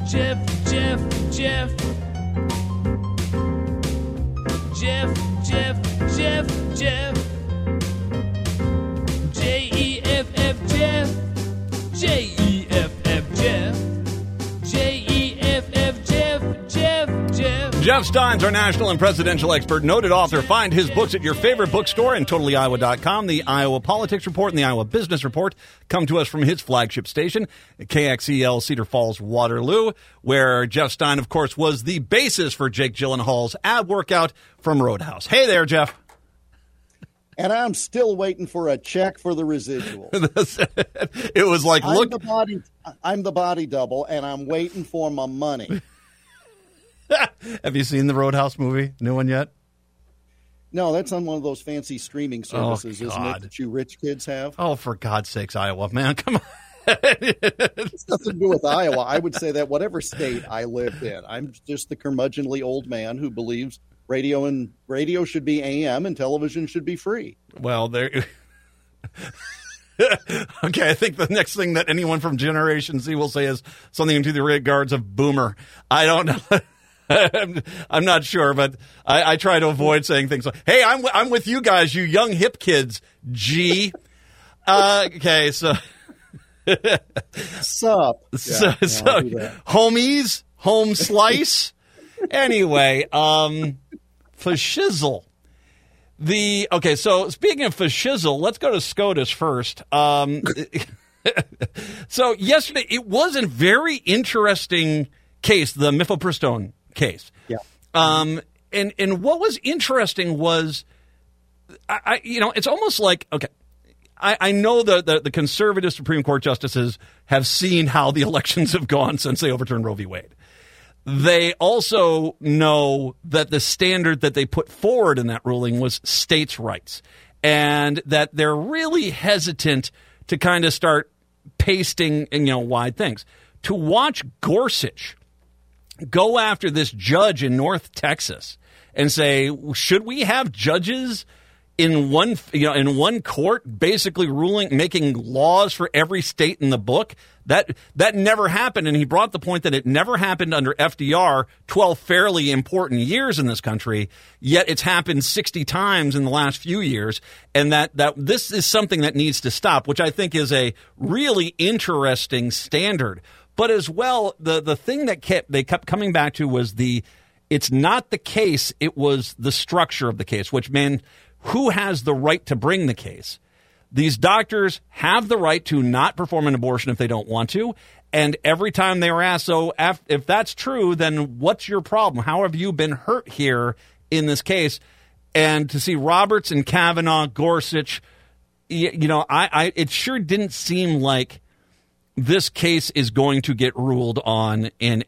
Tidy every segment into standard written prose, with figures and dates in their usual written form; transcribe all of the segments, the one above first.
Jeff, Jeff, Jeff. Jeff, Jeff, Jeff, Jeff. Jeff, Jeff. Jeff, Jeff. Jeff, Jeff. Jeff Stein's our national and presidential expert, noted author. Find his books at your favorite bookstore and totallyiowa.com. The Iowa Politics Report and the Iowa Business Report come to us from his flagship station, KXEL Cedar Falls, Waterloo, where Jeff Stein, of course, was the basis for Jake Gyllenhaal's ab workout from Roadhouse. Hey there, Jeff. And I'm still waiting for a check for the residual. It was like, I'm the body double, and I'm waiting for my money. Have you seen the Roadhouse movie? New one yet? No, that's on one of those fancy streaming services, isn't it, that you rich kids have? Oh, for God's sakes, Iowa, man, come on. It's nothing to do with Iowa. I would say that whatever state I lived in, I'm just the curmudgeonly old man who believes radio should be AM and television should be free. Well, there. Okay, I think the next thing that anyone from Generation Z will say is something to the regards of boomer. I don't know. I'm not sure, but I try to avoid saying things like, "Hey, I'm with you guys, you young hip kids." G. Okay, so. Sup? So homies, home slice. Anyway, for shizzle. Okay, so speaking of for shizzle, let's go to SCOTUS first. So yesterday, it was a very interesting case, the mifepristone case. Yeah. And what was interesting was, it's almost like, okay, I know the conservative Supreme Court justices have seen how the elections have gone since they overturned Roe v. Wade. They also know that the standard that they put forward in that ruling was states' rights, and that they're really hesitant to kind of start pasting, wide things. To watch Gorsuch go after this judge in North Texas and say, should we have judges in one court basically making laws for every state in the book? That never happened, and he brought the point that it never happened under FDR, 12 fairly important years in this country, yet it's happened 60 times in the last few years, and that this is something that needs to stop, which I think is a really interesting standard. But as well, the thing that they kept coming back to was it's not the case, it was the structure of the case, which meant who has the right to bring the case. These doctors have the right to not perform an abortion if they don't want to. And every time they were asked, so if that's true, then what's your problem? How have you been hurt here in this case? And to see Roberts and Kavanaugh, Gorsuch, it sure didn't seem like this case is going to get ruled on in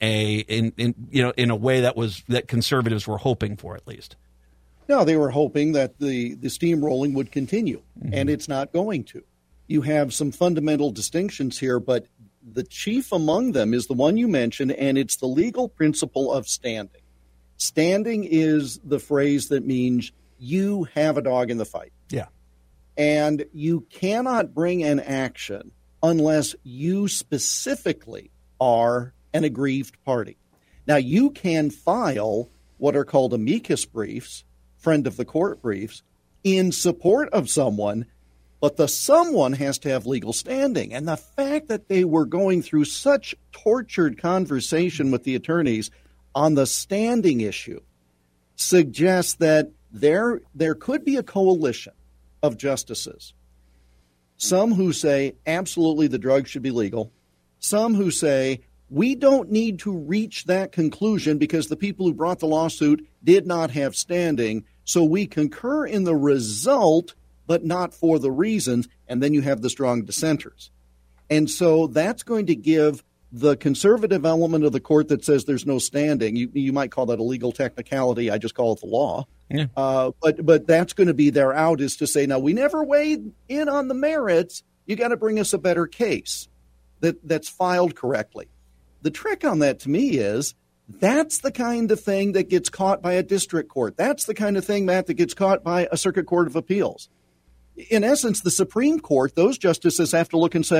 a way that conservatives were hoping for, at least. No, they were hoping that the steamrolling would continue, and it's not going to. You have some fundamental distinctions here, but the chief among them is the one you mentioned, and it's the legal principle of standing. Standing is the phrase that means you have a dog in the fight. Yeah. And you cannot bring an action unless you specifically are an aggrieved party. Now, you can file what are called amicus briefs, friend of the court briefs, in support of someone, but the someone has to have legal standing. And the fact that they were going through such tortured conversation with the attorneys on the standing issue suggests that there could be a coalition of justices. Some who say absolutely the drug should be legal. Some who say we don't need to reach that conclusion because the people who brought the lawsuit did not have standing. So we concur in the result, but not for the reasons. And then you have the strong dissenters. And so that's going to give the conservative element of the court that says there's no standing. You might call that a legal technicality. I just call it the law. Yeah. But that's going to be their out, is to say, now, we never weighed in on the merits. You got to bring us a better case that's filed correctly. The trick on that to me is that's the kind of thing that gets caught by a district court. That's the kind of thing, Matt, that gets caught by a circuit court of appeals. In essence, the Supreme Court, those justices have to look and say,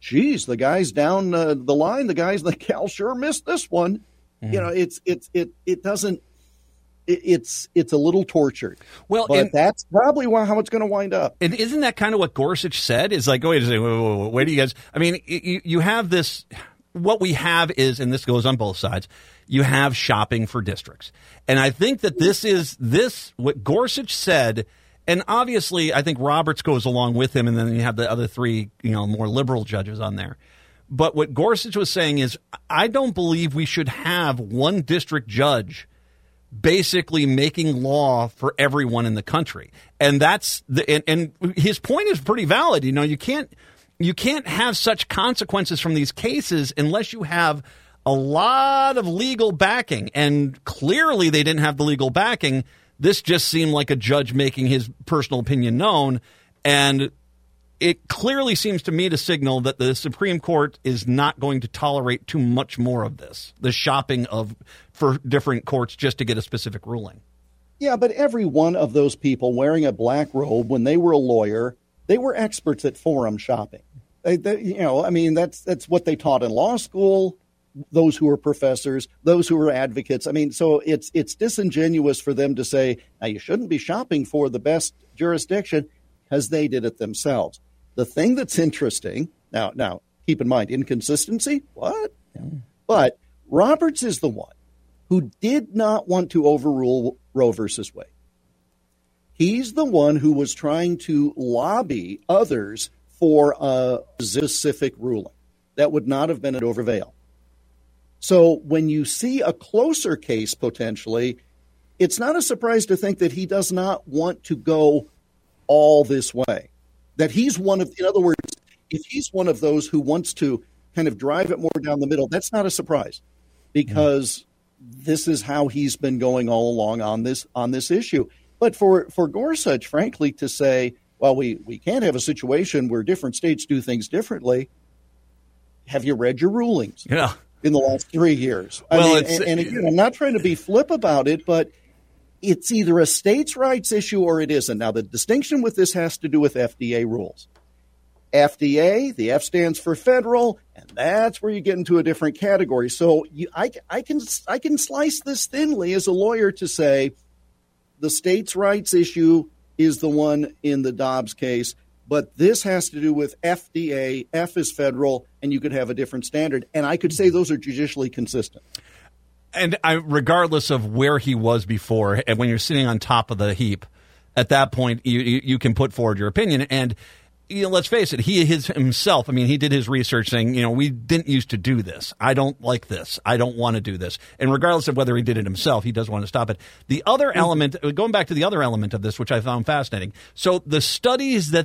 geez, the guys down the line, the guys in the gal sure missed this one. You know, it doesn't. It's a little tortured. Well, but that's probably how it's going to wind up. And isn't that kind of what Gorsuch said? Is like, wait a second, wait do you guys? I mean, you have this. What we have is, and this goes on both sides. You have shopping for districts, and I think that this is what Gorsuch said. And obviously, I think Roberts goes along with him, and then you have the other three, more liberal judges on there. But what Gorsuch was saying is, I don't believe we should have one district judge basically making law for everyone in the country. And that's and his point is pretty valid. You can't have such consequences from these cases unless you have a lot of legal backing. And clearly they didn't have the legal backing. This just seemed like a judge making his personal opinion known. And it clearly seems to me to signal that the Supreme Court is not going to tolerate too much more of this, the shopping for different courts just to get a specific ruling. Yeah, but every one of those people wearing a black robe, when they were a lawyer, they were experts at forum shopping. That's what they taught in law school. Those who were professors, those who were advocates. So it's disingenuous for them to say, now you shouldn't be shopping for the best jurisdiction, because they did it themselves. The thing that's interesting, now keep in mind, inconsistency, what? But Roberts is the one who did not want to overrule Roe versus Wade. He's the one who was trying to lobby others for a specific ruling that would not have been an overvail. So when you see a closer case potentially, it's not a surprise to think that he does not want to go all this way. That he's in other words, if he's one of those who wants to kind of drive it more down the middle, that's not a surprise, because this is how he's been going all along on this issue. But for Gorsuch, frankly, to say, well, we can't have a situation where different states do things differently. Have you read your rulings? Yeah. In the last 3 years? And again, I'm not trying to be flip about it, but it's either a states' rights issue or it isn't. Now, the distinction with this has to do with FDA rules. FDA, the F stands for federal, and that's where you get into a different category. So I can slice this thinly as a lawyer to say the states' rights issue is the one in the Dobbs case, but this has to do with FDA, F is federal, and you could have a different standard. And I could say those are judicially consistent. And regardless of where he was before, and when you're sitting on top of the heap, at that point, you can put forward your opinion. And let's face it, he himself, he did his research saying, we didn't used to do this. I don't like this. I don't want to do this. And regardless of whether he did it himself, he does want to stop it. The other element, going back to the other element of this, which I found fascinating. So the studies that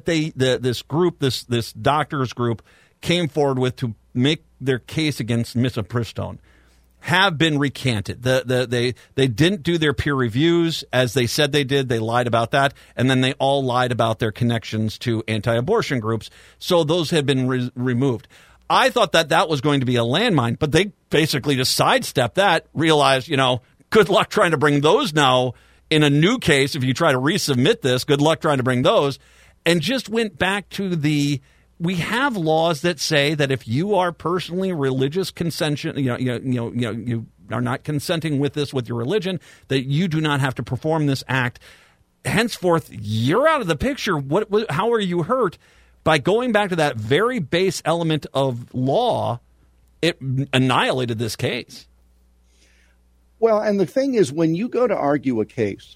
this doctors group came forward with to make their case against Mifepristone have been recanted. They didn't do their peer reviews as they said they did. They lied about that. And then they all lied about their connections to anti-abortion groups. So those had been removed. I thought that was going to be a landmine, but they basically just sidestepped that, realized, good luck trying to bring those now in a new case. If you try to resubmit this, good luck trying to bring those. And just went back to we have laws that say that if you are personally religious consension, you are not consenting with this with your religion, that you do not have to perform this act. Henceforth, you're out of the picture. How are you hurt? By going back to that very base element of law, it annihilated this case. Well, and the thing is, when you go to argue a case,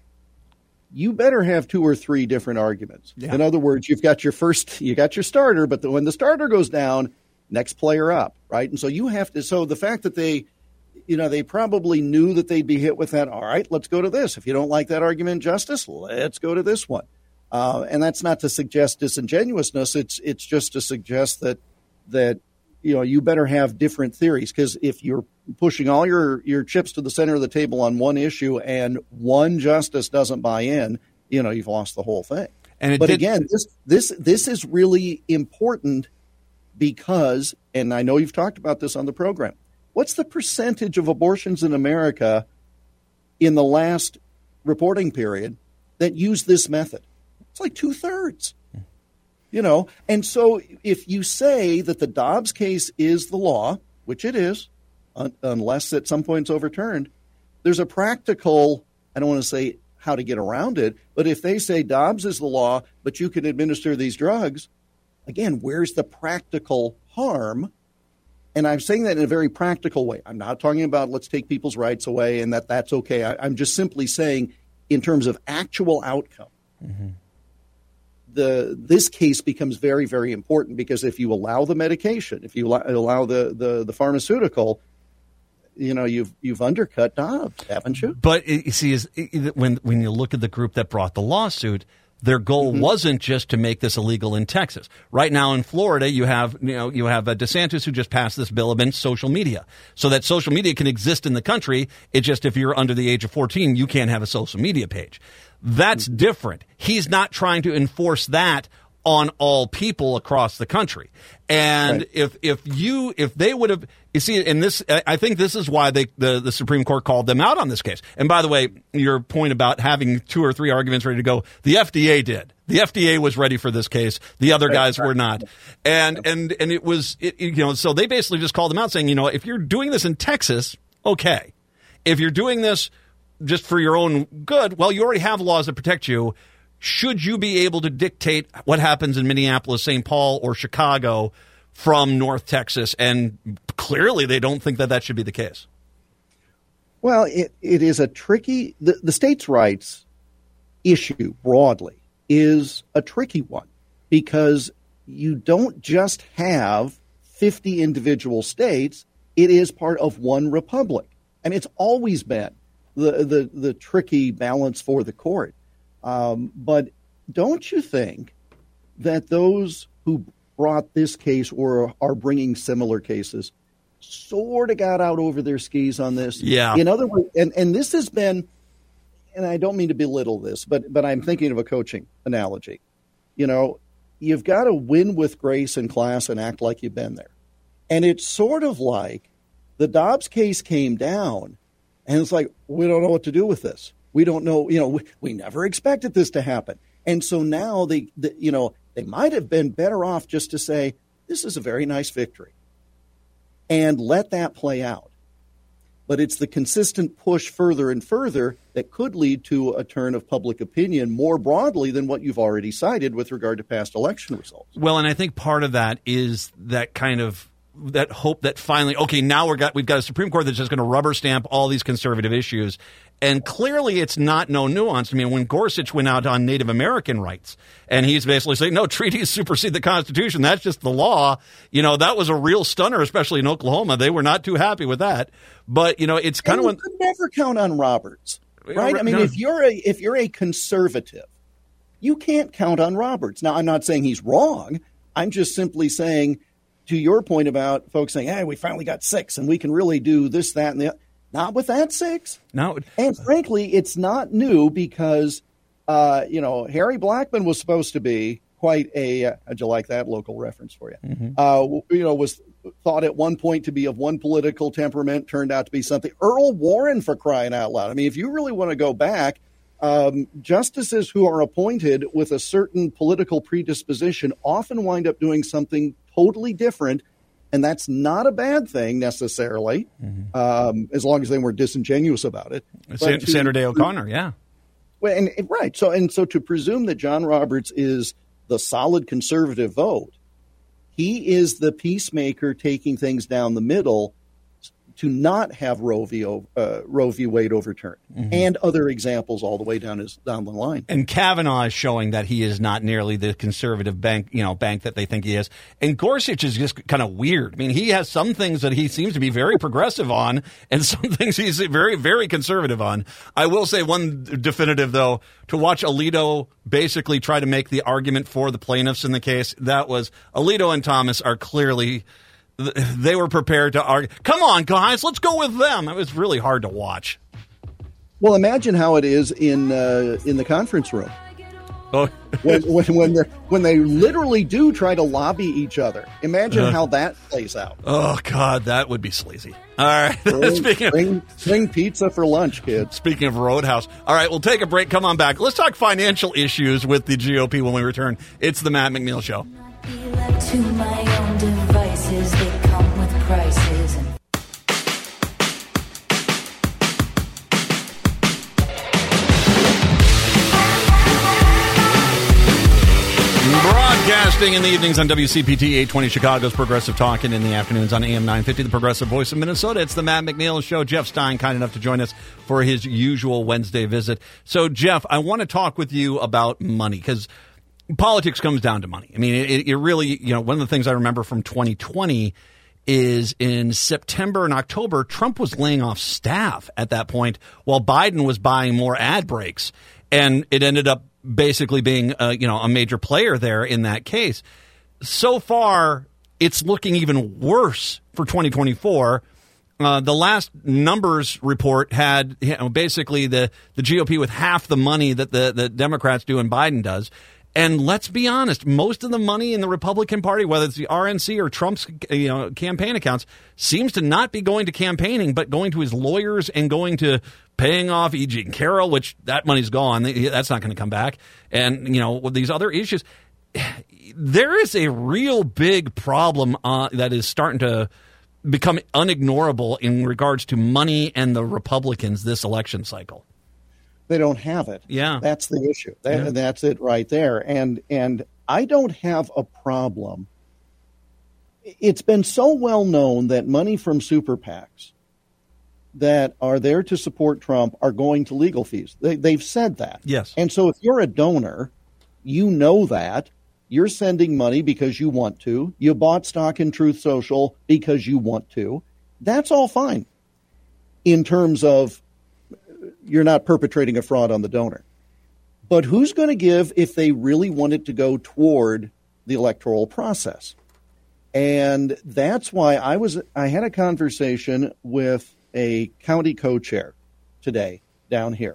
you better have 2 or 3 different arguments. Yeah. In other words, you got your starter, but when the starter goes down, next player up, right? And so you have to. So the fact that they probably knew that they'd be hit with that. All right, let's go to this. If you don't like that argument, Justice, let's go to this one. And that's not to suggest disingenuousness. It's just to suggest that you better have different theories, because if you're pushing all your chips to the center of the table on one issue and one justice doesn't buy in, you've lost the whole thing. Again, this is really important because, and I know you've talked about this on the program, what's the percentage of abortions in America in the last reporting period that use this method? It's like 2/3. And so if you say that the Dobbs case is the law, which it is, unless at some point it's overturned, there's a practical, I don't want to say how to get around it, but if they say Dobbs is the law, but you can administer these drugs, again, where's the practical harm? And I'm saying that in a very practical way. I'm not talking about let's take people's rights away and that's okay. I'm just simply saying in terms of actual outcome, this case becomes very, very important because if you allow the medication, if you allow the pharmaceutical, you've undercut Dobbs, haven't you? But you see, when you look at the group that brought the lawsuit, their goal wasn't just to make this illegal in Texas. Right now in Florida, you have DeSantis who just passed this bill against social media, so that social media can exist in the country. It's just if you're under the age of 14, you can't have a social media page. That's different. He's not trying to enforce that on all people across the country. And right. if they would have, you see, and this, I think this is why the Supreme Court called them out on this case. And by the way, your point about having 2 or 3 arguments ready to go, the FDA did. The FDA was ready for this case. The other guys were not. And it was, so they basically just called them out saying, if you're doing this in Texas, okay. If you're doing this just for your own good, well, you already have laws that protect you. Should you be able to dictate what happens in Minneapolis, St. Paul, or Chicago from North Texas? And clearly they don't think that should be the case. Well, it is a tricky, the states' rights issue broadly is a tricky one because you don't just have 50 individual states. It is part of one republic. And it's always been the tricky balance for the court. But don't you think that those who brought this case or are bringing similar cases sort of got out over their skis on this? Yeah. In other words, and this has been, and I don't mean to belittle this, but I'm thinking of a coaching analogy. You've got to win with grace in class and act like you've been there. And it's sort of like the Dobbs case came down and it's like, we don't know what to do with this. We don't know, we never expected this to happen. And so now they might have been better off just to say, this is a very nice victory and let that play out. But it's the consistent push further and further that could lead to a turn of public opinion more broadly than what you've already cited with regard to past election results. Well, and I think part of that is that kind of that hope that finally, okay, now we've got a Supreme Court that's just going to rubber stamp all these conservative issues. And clearly it's not no nuance. I mean, when Gorsuch went out on Native American rights, and he's basically saying, no, treaties supersede the Constitution. That's just the law. That was a real stunner, especially in Oklahoma. They were not too happy with that. But, it's kind of when... You could never count on Roberts, right? I mean, if you're a conservative, you can't count on Roberts. Now, I'm not saying he's wrong. I'm just simply saying, to your point about folks saying, hey, we finally got 6, and we can really do this, that, and the other. Not with that 6. No. And frankly, it's not new because, Harry Blackmun was supposed to be quite a, how'd you like that local reference for you? Mm-hmm. Was thought at one point to be of one political temperament, turned out to be something. Earl Warren, for crying out loud. I mean, if you really want to go back, justices who are appointed with a certain political predisposition often wind up doing something totally different. And that's not a bad thing necessarily, as long as they weren't disingenuous about it. Sandra Day O'Connor, yeah. Well, right. So to presume that John Roberts is the solid conservative vote, he is the peacemaker taking things down the middle to not have Roe v. Wade overturned, and other examples all the way down the line. And Kavanaugh is showing that he is not nearly the conservative bank that they think he is. And Gorsuch is just kind of weird. I mean, he has some things that he seems to be very progressive on, and some things he's very, very conservative on. I will say one definitive, though, to watch Alito basically try to make the argument for the plaintiffs in the case. That was Alito and Thomas are clearly. They were prepared to argue. Come on, guys, let's go with them. It was really hard to watch. Well, imagine how it is in the conference room. Oh. when they literally do try to lobby each other. Imagine how that plays out. Oh, God, that would be sleazy. All right. Bring pizza for lunch, kids. Speaking of Roadhouse. All right, we'll take a break. Come on back. Let's talk financial issues with the GOP when we return. It's the Matt McNeil Show. Be left to my own devices. They come with prices. Broadcasting in the evenings on WCPT 820 Chicago's Progressive Talk, and in the afternoons on AM 950, the Progressive Voice of Minnesota. It's the Matt McNeil Show. Jeff Stein, kind enough to join us for his usual Wednesday visit. So, Jeff, I want to talk with you about money, because politics comes down to money. I mean, it really, one of the things I remember from 2020 is in September and October, Trump was laying off staff at that point while Biden was buying more ad breaks. And it ended up basically being, a major player there in that case. So far, it's looking even worse for 2024. The last numbers report had basically the GOP with half the money that the Democrats do and Biden does. And let's be honest, most of the money in the Republican Party, whether it's the RNC or Trump's campaign accounts, seems to not be going to campaigning, but going to his lawyers and going to paying off E. Jean Carroll, which that money's gone. That's not going to come back. And, with these other issues, there is a real big problem that is starting to become unignorable in regards to money and the Republicans this election cycle. They don't have it. Yeah. That's the issue. That's it right there. And I don't have a problem. It's been so well known that money from super PACs that are there to support Trump are going to legal fees. They've said that. Yes. And so if you're a donor, you know that. You're sending money because you want to. You bought stock in Truth Social because you want to. That's all fine in terms of you're not perpetrating a fraud on the donor. But who's going to give if they really want it to go toward the electoral process? And that's why I had a conversation with a county co-chair today down here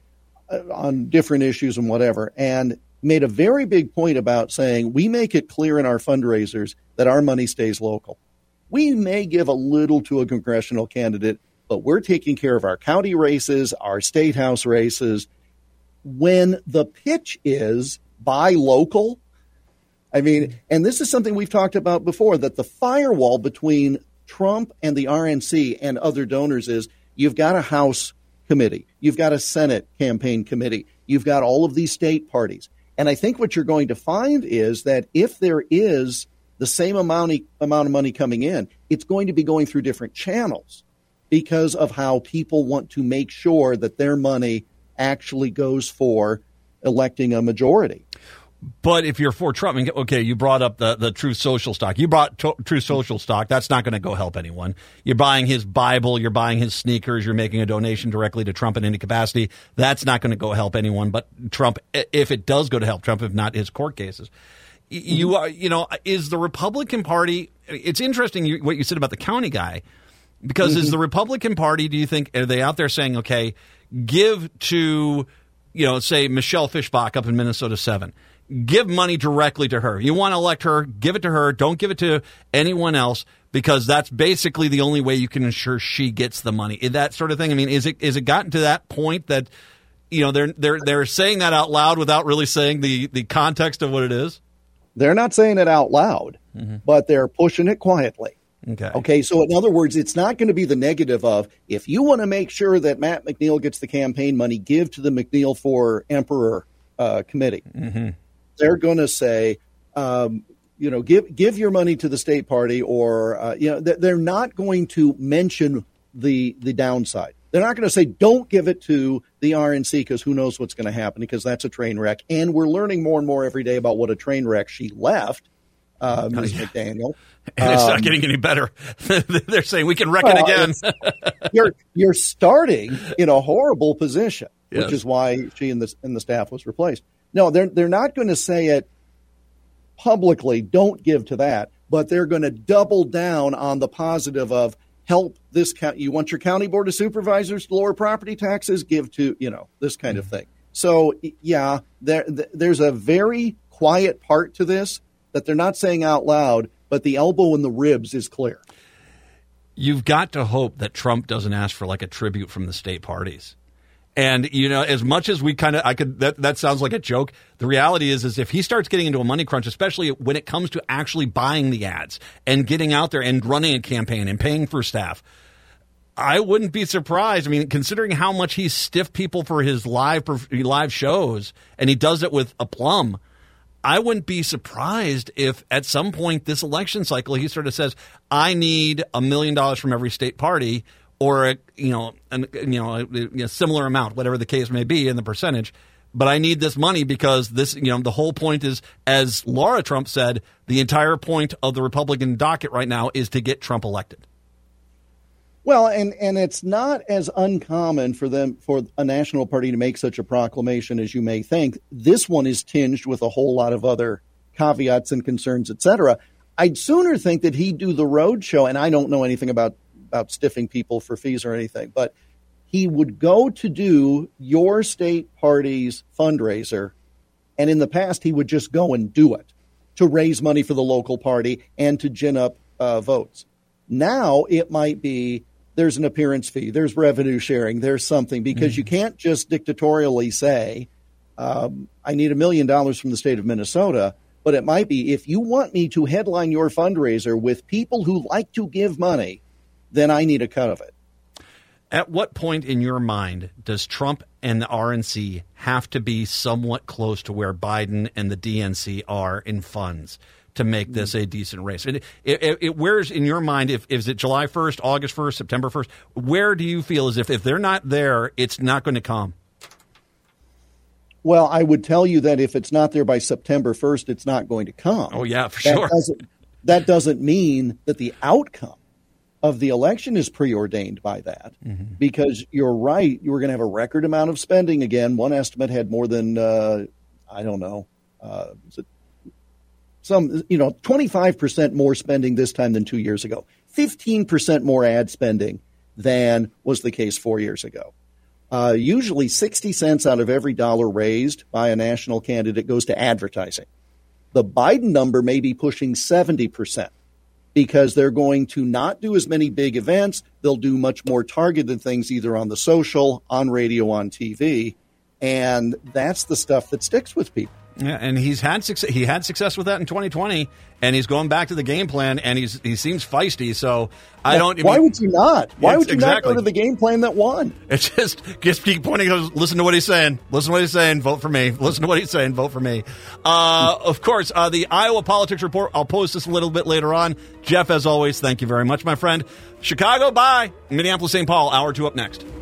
on different issues and whatever, and made a very big point about saying we make it clear in our fundraisers that our money stays local. We may give a little to a congressional candidate, but we're taking care of our county races, our state house races. When the pitch is buy local, I mean, and this is something we've talked about before, that the firewall between Trump and the RNC and other donors is you've got a House committee, you've got a Senate campaign committee, you've got all of these state parties. And I think what you're going to find is that if there is the same amount of money coming in, it's going to be going through different channels because of how people want to make sure that their money actually goes for electing a majority. But if you're for Trump, okay, you brought up the Truth Social stock. You brought Truth Social stock. That's not going to go help anyone. You're buying his Bible. You're buying his sneakers. You're making a donation directly to Trump in any capacity. That's not going to go help anyone but Trump, if it does go to help Trump, if not his court cases. You are, is the Republican Party, it's interesting what you said about the county guy, because is the Republican Party, do you think, are they out there saying, okay, give to, say Michelle Fischbach up in Minnesota 7. Give money directly to her. You want to elect her, give it to her. Don't give it to anyone else, because that's basically the only way you can ensure she gets the money. That sort of thing. I mean, is it gotten to that point that they're saying that out loud without really saying the context of what it is? They're not saying it out loud, but they're pushing it quietly. Okay. So in other words, it's not going to be the negative of, if you want to make sure that Matt McNeil gets the campaign money, give to the McNeil for Emperor committee. They're going to say, give your money to the state party, or, they're not going to mention the downside. They're not going to say, don't give it to the RNC, because who knows what's going to happen, because that's a train wreck. And we're learning more and more every day about what a train wreck she left, Ms. McDaniel. And it's not getting any better. They're saying we can wreck it again. you're starting in a horrible position, which is why she and the staff was replaced. No, they're not going to say it publicly, don't give to that, but they're going to double down on the positive of help this county. You want your county board of supervisors to lower property taxes, give to, this kind of thing. So, yeah, there's a very quiet part to this that they're not saying out loud, but the elbow in the ribs is clear. You've got to hope that Trump doesn't ask for like a tribute from the state parties. And, you know, as much as we that sounds like a joke. The reality is if he starts getting into a money crunch, especially when it comes to actually buying the ads and getting out there and running a campaign and paying for staff, I wouldn't be surprised. I mean, considering how much he stiffed people for his live shows, and he does it with aplomb, I wouldn't be surprised if at some point this election cycle he sort of says, I need $1 million from every state party, or a similar amount, whatever the case may be in the percentage. But I need this money because this, the whole point is, as Laura Trump said, the entire point of the Republican docket right now is to get Trump elected. Well, and it's not as uncommon for a national party to make such a proclamation as you may think. This one is tinged with a whole lot of other caveats and concerns, et cetera. I'd sooner think that he'd do the road show, and I don't know anything about stiffing people for fees or anything, but he would go to do your state party's fundraiser, and in the past he would just go and do it to raise money for the local party and to gin up votes. Now it might be there's an appearance fee, there's revenue sharing, there's something, because you can't just dictatorially say, I need $1 million from the state of Minnesota, but it might be, if you want me to headline your fundraiser with people who like to give money, then I need a cut of it. At what point in your mind does Trump and the RNC have to be somewhat close to where Biden and the DNC are in funds to make this a decent race? Where's in your mind, is it July 1st, August 1st, September 1st? Where do you feel as if they're not there, it's not going to come? Well, I would tell you that if it's not there by September 1st, it's not going to come. Oh, yeah, for sure. That doesn't mean that the outcome of the election is preordained by that, because you're right. You were going to have a record amount of spending again. One estimate had more than, 25% more spending this time than 2 years ago, 15% more ad spending than was the case 4 years ago. Usually 60 cents out of every dollar raised by a national candidate goes to advertising. The Biden number may be pushing 70%. Because they're going to not do as many big events. They'll do much more targeted things, either on the social, on radio, on TV. And that's the stuff that sticks with people. Yeah, and he had success with that in 2020, and he's going back to the game plan, and he seems feisty. So why would you not? Why would you not go to the game plan that won? It's just keep pointing. Listen to what he's saying. Listen to what he's saying. Vote for me. Listen to what he's saying. Vote for me. Of course, the Iowa Politics Report. I'll post this a little bit later on. Jeff, as always, thank you very much, my friend. Chicago, bye. Minneapolis, St. Paul. Hour 2 up next.